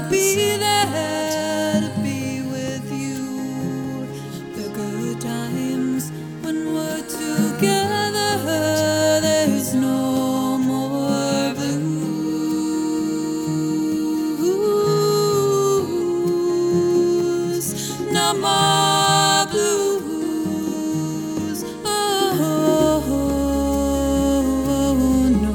be there to be with you. The good times when we're together, there's no more blues, no more blues. Oh, no.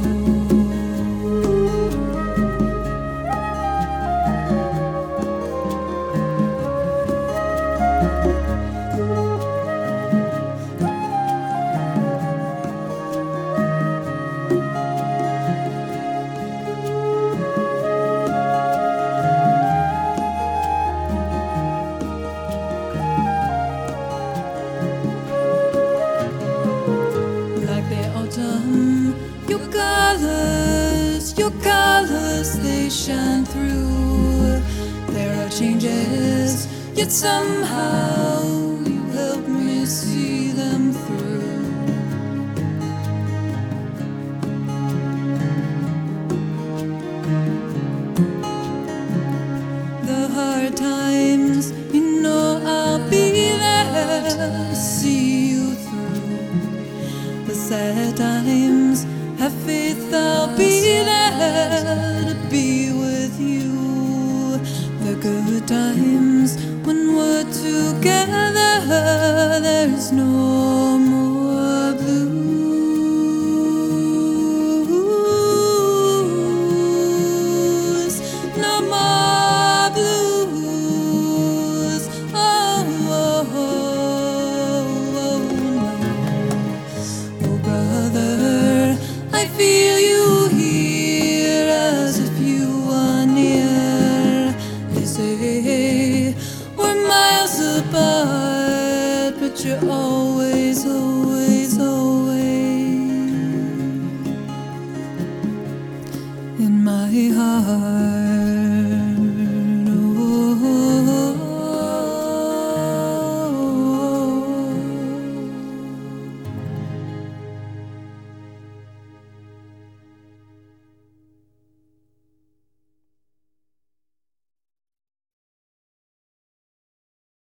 Like the autumn, your colors, they shine through. There are changes, yet somehow you help me see them through. The hard times, you know I'll be there to see you through. The sad times, have faith I'll be there to be with you. The good times, when we're together, there's no more blues, no more blues. Oh, brother, I feel you here as if you are near. They say we're miles apart, but you're always, always, always in my heart.